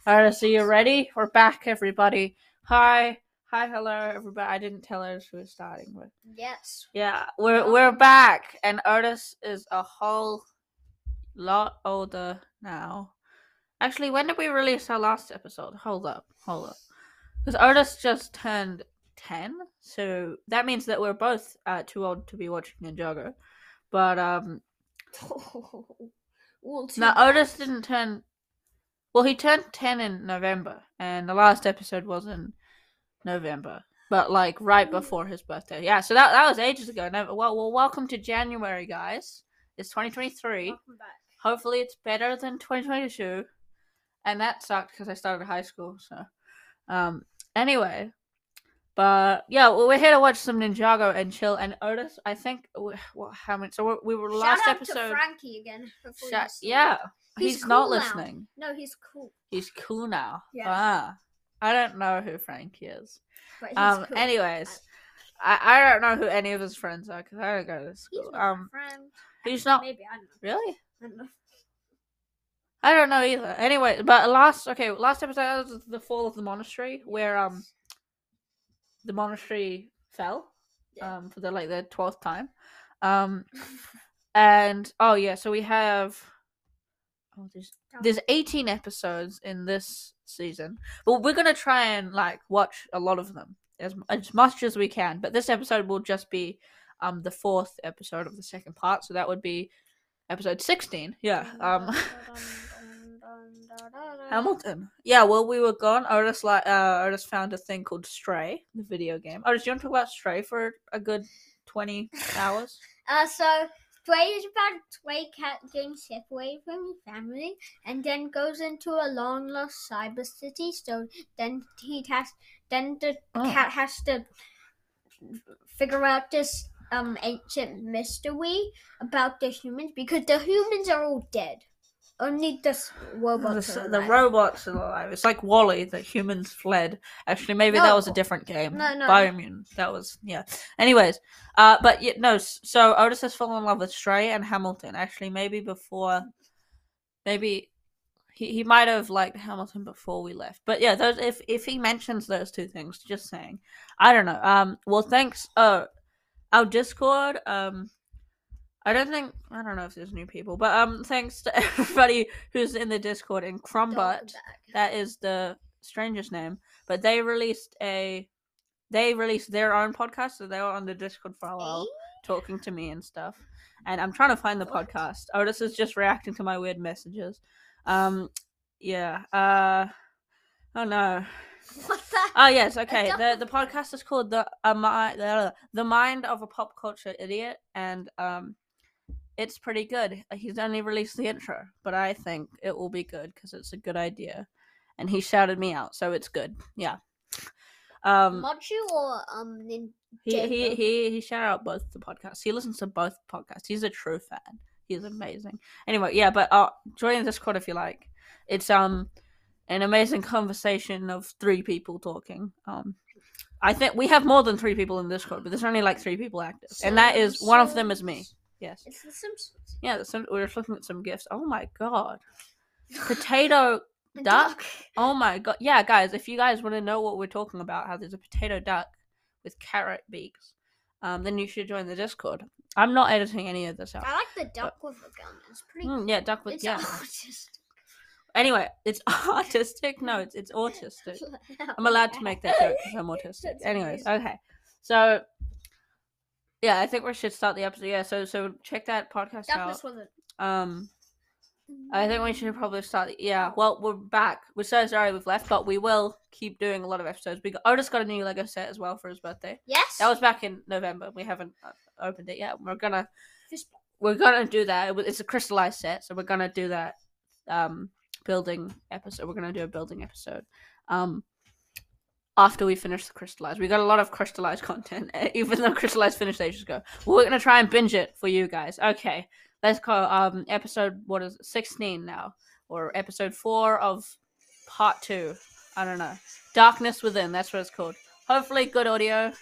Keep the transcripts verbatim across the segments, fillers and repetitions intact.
Alright, so you ready? We're back, everybody. Hi, hi, hello, everybody. I didn't tell Otis who was starting with. Yes. Yeah, we're we're back, and Otis is a whole lot older now. Actually, when did we release our last episode? Hold up, hold up, because Otis just turned ten, so that means that we're both uh, too old to be watching Ninjago. But um, well, too now bad. Otis didn't turn. Well, he turned ten in November, and the last episode was in November, but like right before his birthday. Yeah, so that that was ages ago. Never, well, well, welcome to January, guys. It's twenty twenty-three. Welcome back. Hopefully, it's better than twenty twenty-two. And that sucked because I started high school. So, um, anyway, but yeah, well, we're here to watch some Ninjago and chill. And Otis, I think, well, how many? So we were last Shout out episode. to Frankie again. Shout, yeah, he's, he's cool not now. listening. No, he's cool. He's cool now. Yeah. Ah, I don't know who Frankie is. But he's Um. cool. Anyways, I, I don't know who any of his friends are because I don't go to school. He's not um. my friend. He's not. Maybe I don't know. Really? I don't know. I don't know either. Anyway, but last okay, last episode was the fall of the monastery, where um the monastery fell, Yeah. um for the like the twelfth time, um and oh yeah, so we have oh there's there's eighteen episodes in this season, but we're gonna try and like watch a lot of them as as much as we can. But this episode will just be um the fourth episode of the second part, so that would be episode sixteen. Yeah. Um. Hamilton. Yeah, well, we were gone. Otis like uh, Otis found a thing called Stray, the video game. Otis, do you want to talk about Stray for a good twenty hours? Uh, so Stray is about a stray cat getting separated from his family, and then goes into a long lost cyber city. So then he has, then the Oh. cat has to figure out this um ancient mystery about the humans, because the humans are all dead. Only the s- robots the, are the alive. robots are alive. It's like Wall-E, the humans fled. Actually, maybe No. that was a different game. No, no. Bioimmune. That was yeah. Anyways, uh, but yeah, no. So Otis has fallen in love with Stray and Hamilton. Actually, maybe before, maybe he, he might have liked Hamilton before we left. But yeah, those if if he mentions those two things, just saying. I don't know. Um. Well, thanks. Uh, our Discord. Um. I don't think I don't know if there's new people, but um, thanks to everybody who's in the Discord and Crumbut. That is the strangest name, but they released a, they released their own podcast, so they were on the Discord for a while, talking to me and stuff. And I'm trying to find the What? podcast. Otis is just reacting to my weird messages. Um, yeah. Uh, oh no. What the? Oh yes, okay. don't The the know. podcast is called the uh, my, the the mind of a pop culture idiot, and um. It's pretty good. He's only released the intro, but I think it will be good because it's a good idea. And he shouted me out, so it's good. Yeah. Um, Mochu or um Nin- he, he Jacob? he he shouted out both the podcasts. He listens to both podcasts. He's a true fan. He's amazing. Anyway, yeah, but uh, join the Discord if you like. It's um an amazing conversation of three people talking. Um, I think we have more than three people in Discord, but there's only like three people active, and that is one of them is me. Yes. It's the Simpsons. Yeah, the Sim- we were looking at some gifts. Oh my god. Potato A duck? Oh my god. Yeah, guys, if you guys want to know what we're talking about, how there's a potato duck with carrot beaks, um, then you should join the Discord. I'm not editing any of this out. I like the duck with the gun. It's pretty. Mm, yeah, duck with It's yeah. autistic. Anyway, it's autistic. No, it's it's autistic. I'm allowed to make that joke because I'm autistic. That's Anyways, amazing. okay. So yeah, I think we should start the episode. Yeah, so so check that podcast out. Duck with it. Um. I think we should probably start. The, yeah, well, we're back. We're so sorry we've left, but we will keep doing a lot of episodes. We got, Otis got a new Lego set as well for his birthday. Yes. That was back in November. We haven't uh, opened it yet. We're gonna Fist bump. we're gonna do that. It was- It's a crystallized set, so we're gonna do that um building episode. We're gonna do a building episode. Um. After we finish the crystallized, we got a lot of crystallized content, even though crystallized finished ages ago. We're gonna try and binge it for you guys. Okay. Let's call um episode what is it, sixteen now, or episode four of part two. I don't know. Darkness Within. That's what it's called. Hopefully, good audio.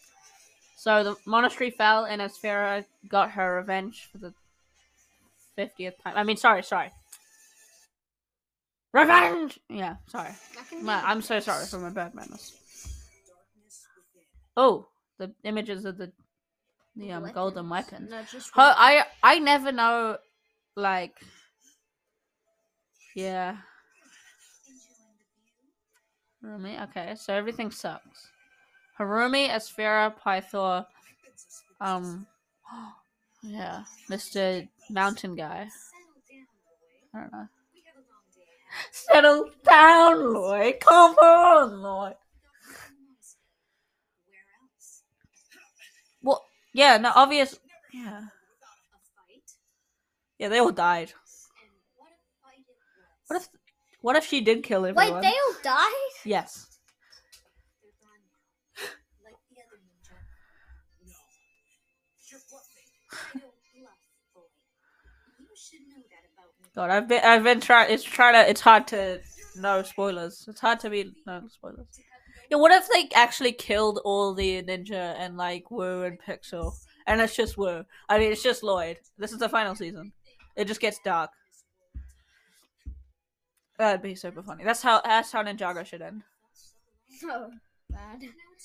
So the monastery fell, and Asphera got her revenge for the fiftieth time. I mean, sorry, sorry. Revenge! Yeah, sorry. I can Ma- do- I'm so sorry for my bad manners. Oh, the images of the the um golden weapons. No, just Ho- weapons. I I never know, like, yeah. Harumi. Okay, so everything sucks. Harumi, Asphera, Pythor, um, yeah, Mister Mountain Guy. I don't know. Settle down, Lloyd. Come on, Lloyd. Well, yeah, no, obvious. Yeah. Yeah, they all died. What if, what if she did kill everyone? Wait, they all died? Yes. God, I've been, I've been trying. It's trying to. It's hard to no spoilers. It's hard to be no spoilers. Yeah, what if they actually killed all the ninja and like Wu and Pixel, and it's just Wu? I mean, it's just Lloyd. This is the final season. It just gets dark. That'd be super funny. That's how that's how Ninjago should end. Oh, bad.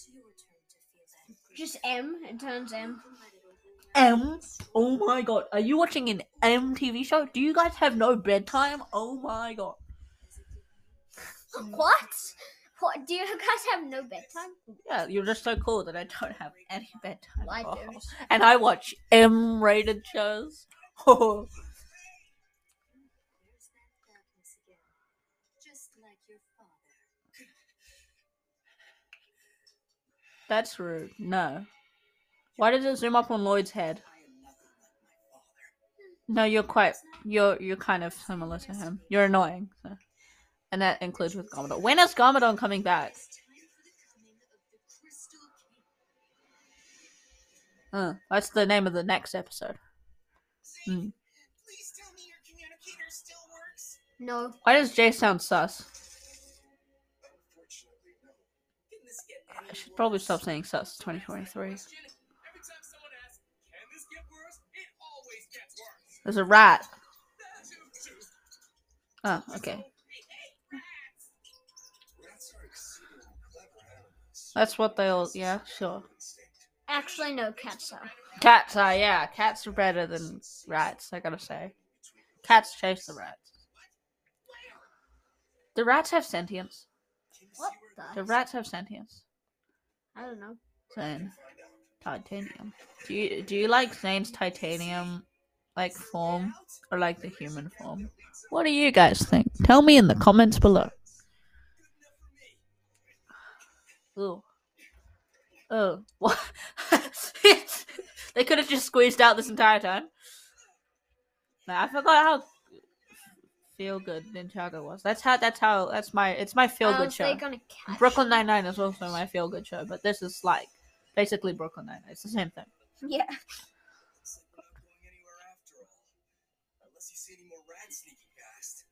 Just M. It turns M. M. Oh my god, are you watching an M T V show? Do you guys have no bedtime? Oh my god. What? What? Do you guys have no bedtime? Yeah, you're just so cool that I don't have any bedtime. I Oh. do. And I watch M-rated shows. Oh. That's rude. No. Why did it zoom up on Lloyd's head? No, you're quite. You're you're kind of similar to him. You're annoying, so. And that includes with Garmadon. When is Garmadon coming back? Uh, that's the name of the next episode. Hmm. No. Why does Jay sound sus? I should probably stop saying sus. twenty twenty-three. There's a rat. Oh, okay. That's what they'll. Yeah, sure. Actually, no, cats are. Cats are, yeah. Cats are better than rats, I gotta say. Cats chase the rats. Do rats have sentience? What Do the? rats have sentience? I don't know. Zane. Titanium. Do you do you like Zane's titanium like form or like the human form? What do you guys think? Tell me in the comments below. Ooh. Oh. What? They could have just squeezed out this entire time. Nah, I forgot how feel good Ninjago was. That's how that's how that's my it's my feel good show. Gonna catch Brooklyn Nine-Nine is also my feel good show, but this is like basically Brooklyn Nine-Nine. It's the same thing. Yeah. Unless you see any more rats sneaking past.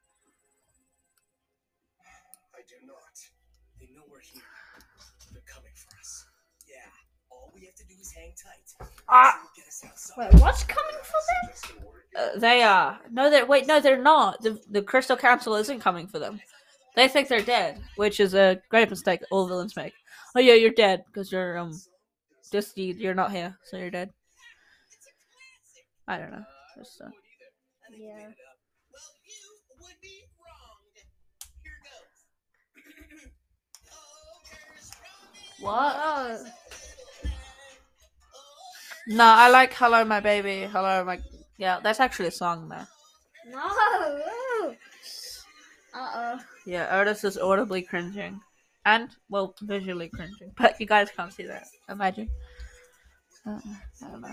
I do not. They know we're here. They're coming for us. Yeah. All we have to do is hang tight. Ah. Get us outside. Wait, what's coming for them? Uh, they are. No, they're wait. No, they're not. The the Crystal Council isn't coming for them. They think they're dead, which is a great mistake all villains make. Oh yeah, you're dead because you're um, just you, you're not here, so you're dead. I don't know. Just, uh, Yeah. Well, you would be wronged. Here goes. what? Oh. No, I like "Hello, My Baby." Hello, my. Yeah, that's actually a song there. No. Uh oh. Yeah, Otis is audibly cringing, and well, visually cringing, but you guys can't see that. Imagine. Uh, I don't know.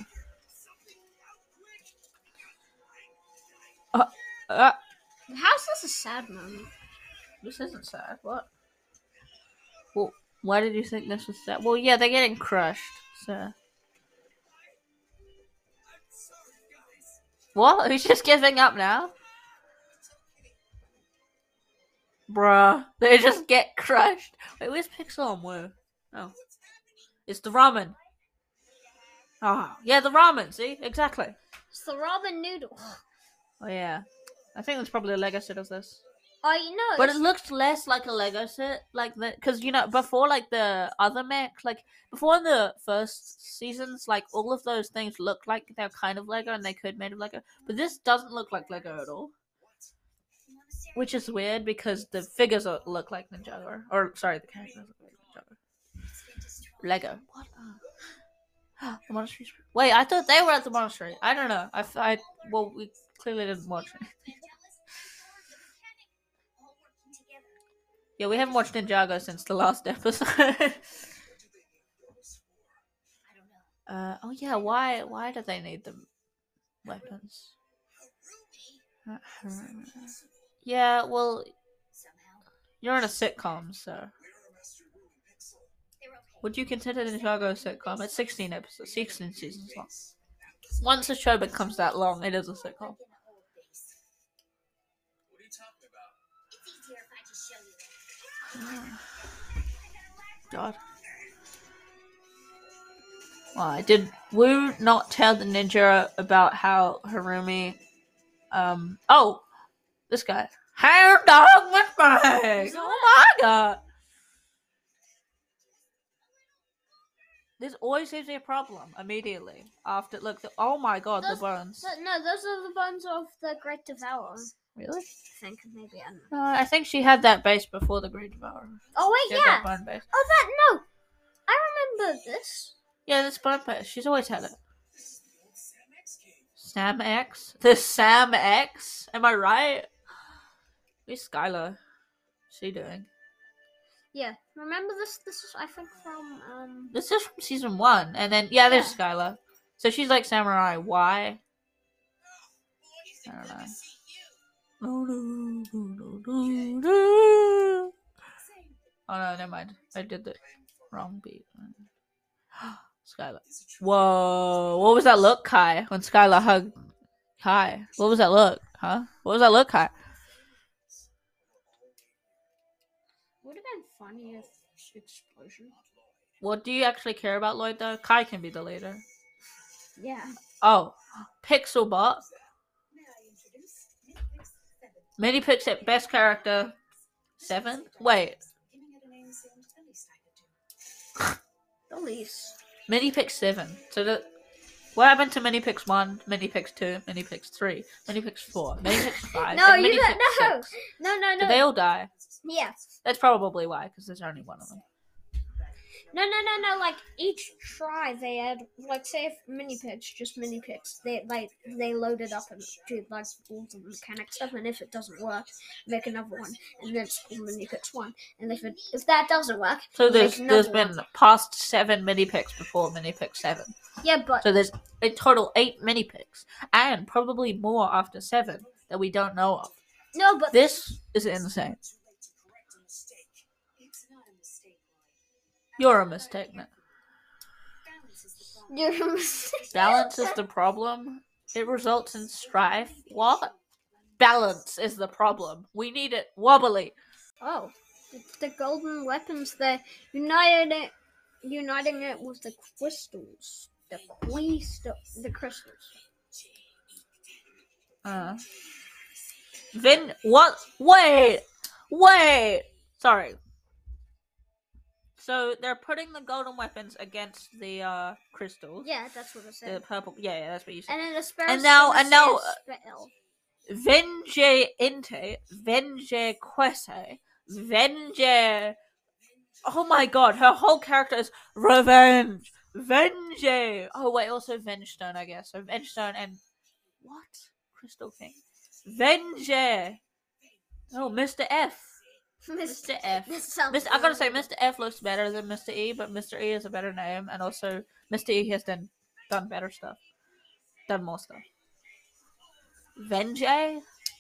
Uh, uh, How's this a sad moment? this isn't sad. What? Well, why did you think this was sad? Well, yeah, they're getting crushed. So. What? He's just giving up now? Bruh. They just get crushed. Wait, where's Pixel and Wu? Oh. It's the ramen. Oh, yeah, the ramen, see? Exactly. It's the ramen noodle. Oh, yeah. I think that's probably a legacy of this. Oh, you know. But it looks less like a Lego set, like the because you know before like the other mech, like before in the first seasons, like all of those things look like they're kind of Lego and they could made of Lego, but this doesn't look like Lego at all, which is weird because the figures are, look like Ninjago, or sorry, the characters look like Ninjago. Lego. What? Uh, the monastery. Wait, I thought they were at the monastery. I don't know. I, I well, we clearly didn't watch it. Yeah, we haven't watched Ninjago since the last episode. uh, oh yeah, why why do they need the weapons? Uh, yeah, well, you're in a sitcom, so would you consider Ninjago a sitcom? It's sixteen episodes, sixteen seasons long. Once a show becomes that long, it is a sitcom. What are you talking about? It's easier if I just show you. God. Why did Wu not tell the ninja about how Harumi? Um. Oh, this guy. Hair dog with my. Oh my god. This always seems to be a problem immediately after. Look. The, oh my god, Those- the bones. So, no, those are the bones of the Great Devourer. Really? I think maybe I don't know. No, I think she had that base before the Great Devourer. Oh wait, She had yeah. that bone base. Oh, that no. I remember this. Yeah, this bone base. She's always had it. This is the old Sam X cave. Sam X? The Sam X? Am I right? Where's Skylar? What's she doing? Yeah, remember this? This is I think from um. This is from season one. And then, yeah, there's Skylar. So she's like Samurai. Why? I don't know. No, no, no, no, no, no. Oh no, never mind. I did the wrong beat. Skylar. Whoa. What was that look, Kai? When Skylar hugged Kai. What was that look? Huh? What was that look, Kai? Would have been funny if explosion. What do you actually care about, Lloyd, though? Kai can be the leader. Yeah. Oh. Pixelbot. May I introduce Minifix seven? Minipix at best character. Seven? Wait. Giving it a name seemed the least I could do. The least. Minipix seven. So the what happened to Minipix one, Minipix two, Minipix three, Minipix four, Minipix five, No, and you Minipix don't know. six? No, no, no. Did they all die? Yeah. That's probably why, because there's only one of them. No, no, no, no. Like each try, they had like say if mini picks, just mini picks. They like they load it up and do like all the mechanic stuff. And if it doesn't work, make another one, and then it's mini picks one. And if it if that doesn't work, So make there's another there's been one. past seven Minipix before Minipix seven. Yeah, but So there's a total eight Minipix, and probably more after seven that we don't know of. no, but This is insane. It's not a mistake, Lloyd. You're a mistake, man. Balance is the problem. you're Balance is the problem. It results in strife. What? Balance is the problem. We need it wobbly. Oh, it's the golden weapons. They united it, uniting it with the crystals. The crystal, the crystals. Uh. Vin, what? Wait, wait. Sorry. So they're putting the golden weapons against the uh crystals. Yeah, that's what I The said. purple. Yeah, yeah, that's what you said. And then the spell. And now- and now, uh, spell. Venge inte, Venge quese, Venge. Oh my god, her whole character is revenge, Venge. Oh wait, also Vengestone, I guess. So Vengestone and what? Crystal King, Venge. Oh, Mister F, Mister F. This sounds Mister I gotta say, really- Mister F looks better than Mister E, but Mister E is a better name, and also Mister E has done done better stuff, done more stuff. Venge? Oh,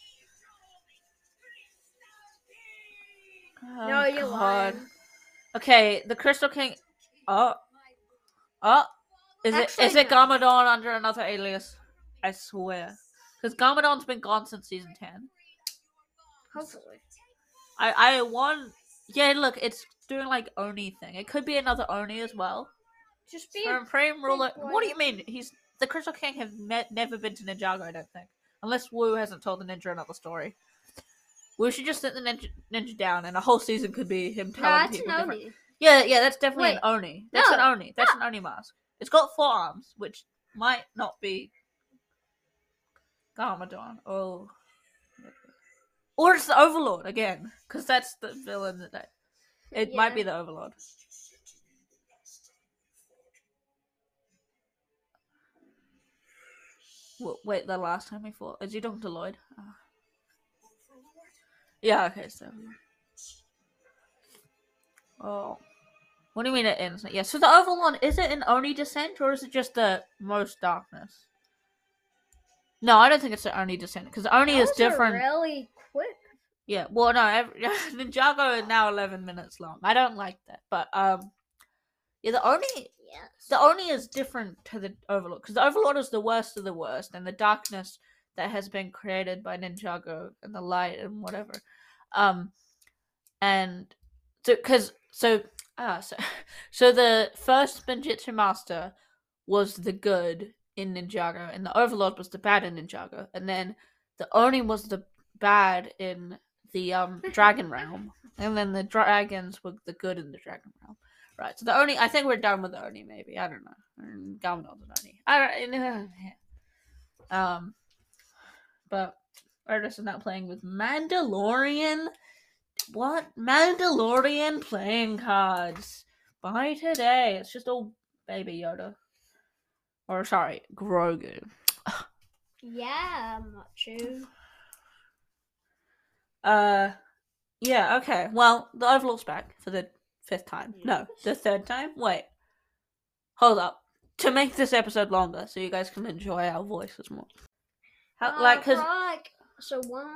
No, you're lying. Okay, the Crystal King. Oh, oh, is Actually, it is it no. Garmadon under another alias? I swear, because Garmadon's been gone since season ten. Hopefully. I I want. Yeah, look, it's doing like Oni thing. It could be another Oni as well. Just be. Supreme Ruler. boy. What do you mean? He's the Crystal King. Have met, never been to Ninjago. I don't think, unless Wu hasn't told the ninja another story. We should just sit the ninja, ninja down, and a whole season could be him No, telling that's an people different. Oni. Yeah, yeah, that's definitely Wait, an Oni. That's no, an Oni. That's an Oni mask. It's got four arms, which might not be Garmadon. Oh, or it's the Overlord again, because that's the villain that they, it Yeah. might be the Overlord. W- Wait, the last time we fought, is he Doctor Lloyd? Oh. Yeah. Okay. So. Oh. What do you mean it ends? Yeah, so the Overlord, is it an Oni descent, or is it just the most darkness? No, I don't think it's the Oni descent, because Oni That is was a different. really quick. Yeah, well, no, every, Ninjago is now eleven minutes long. I don't like that, but, um, yeah, the Oni, Yes. the Oni is different to the Overlord, because the Overlord is the worst of the worst, and the darkness that has been created by Ninjago, and the light, and whatever. Um, and, so, because, so, Ah, so, so the first Benjitsu Master was the good in Ninjago, and the Overlord was the bad in Ninjago, and then the Oni was the bad in the um Dragon Realm, and then the dragons were the good in the Dragon Realm. Right. So the Oni, I think we're done with the Oni. Maybe I don't know. Garmadon's an Oni. I don't. Uh, yeah. Um, but Artis is not playing with Mandalorian. What? Mandalorian playing cards. By today. It's just all Baby Yoda. Or, sorry, Grogu. Yeah, Machu. Uh, yeah, okay. Well, the Overlord's back for the fifth time. No, the third time? Wait. Hold up. To make this episode longer, so you guys can enjoy our voices more. How, like, cause... Right. So one.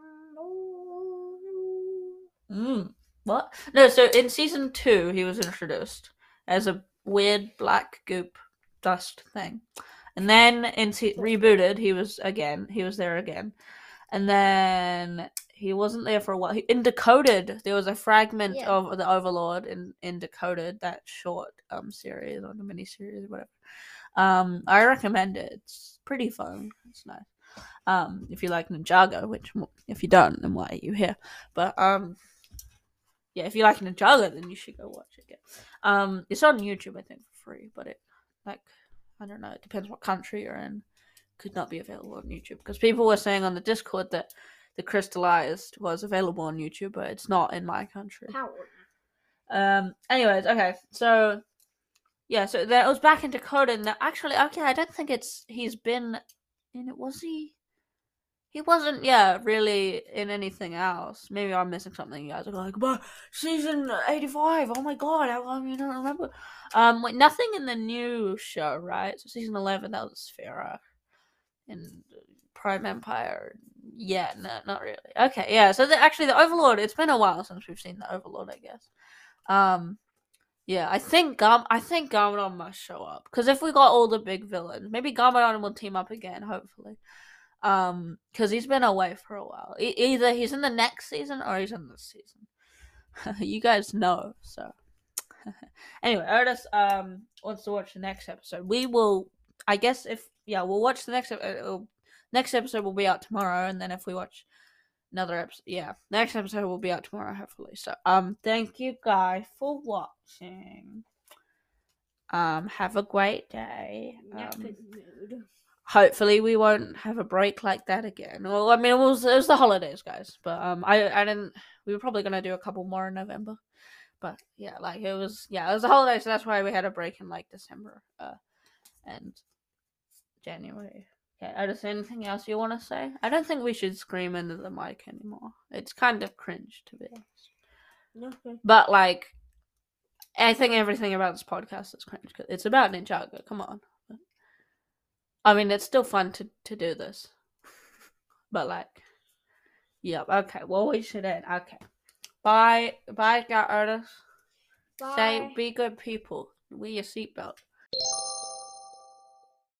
Mm, what? No, so in season two, he was introduced as a weird black goop dust thing. And then in se- rebooted, he was again, he was there again. And then he wasn't there for a while. He, in Decoded, there was a fragment Yeah. of the Overlord in, in Decoded, that short um series or the mini series or whatever. Um, I recommend it. It's pretty fun. It's nice. Um, if you like Ninjago, which if you don't, then why are you here? But um, yeah, if you like Ninjago, then you should go watch it. Yeah. Um, it's on YouTube, I think, for free. But it, like, I don't know. It depends what country you're in. Could not be available on YouTube because people were saying on the Discord that the Crystallized was available on YouTube, but it's not in my country. How? Um. Anyways, okay. So, yeah. So that was back in Dakota, and actually, okay, I don't think it's he's been in it. Was he? He wasn't, yeah, really in anything else. Maybe I'm missing something. You guys are like, but season eighty-five. Oh my god, how come you don't remember? Um, wait, nothing in the new show, right? So season eleven, that was Sphera and Prime Empire. Yeah, no, not really. Okay, yeah. So the, actually, the Overlord. It's been a while since we've seen the Overlord, I guess. Um, yeah, I think Gam, I think Garmadon must show up because if we got all the big villains, maybe Garmadon will team up again. Hopefully. Um, because he's been away for a while. E- either he's in the next season or he's in this season. You guys know, so. Anyway, Artis um wants to watch the next episode. We will, I guess, if yeah, we'll watch the next episode. Next episode will be out tomorrow, and then if we watch another episode, yeah, next episode will be out tomorrow, hopefully. So, um, thank you guys for watching. Um, have a great day. Um, Hopefully we won't have a break like that again. Well, I mean, it was it was the holidays, guys. But um, I I didn't. We were probably gonna do a couple more in November. But yeah, like it was yeah, it was the holidays, so that's why we had a break in like December, uh, and January. Okay, Otis, anything else you want to say? I don't think we should scream into the mic anymore. It's kind of cringe, to be honest. Okay. But like, I think everything about this podcast is cringe. Cause it's about Ninjago. Come on. I mean, it's still fun to, to do this. But, like, yep, okay. Well, we should end. Okay. Bye. Bye, Artis. Bye. Say, be good people. Wear your seatbelt.